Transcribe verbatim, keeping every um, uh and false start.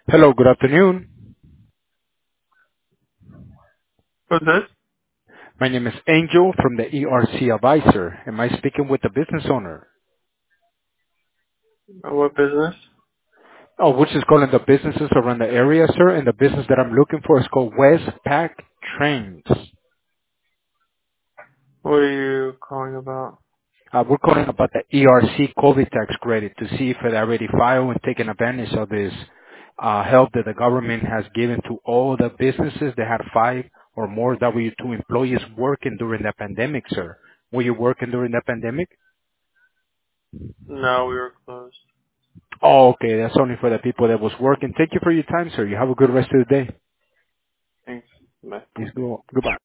Hello, good afternoon. Who's this? My name is Angel from the E R C Advisor. Am I speaking with the business owner? Uh, What business? Oh, which is calling the businesses around the area, sir, and the business that I'm looking for is called Westpac Trains. What are you calling about? Uh, we're calling about the E R C COVID tax credit to see if it already filed and taken advantage of this uh, help that the government has given to all the businesses that had five or more W two employees working during the pandemic, sir. Were you working during the pandemic? No, we were closed. Oh, okay. That's only for the people that was working. Thank you for your time, sir. You have a good rest of the day. Thanks. Bye. Please go. Goodbye.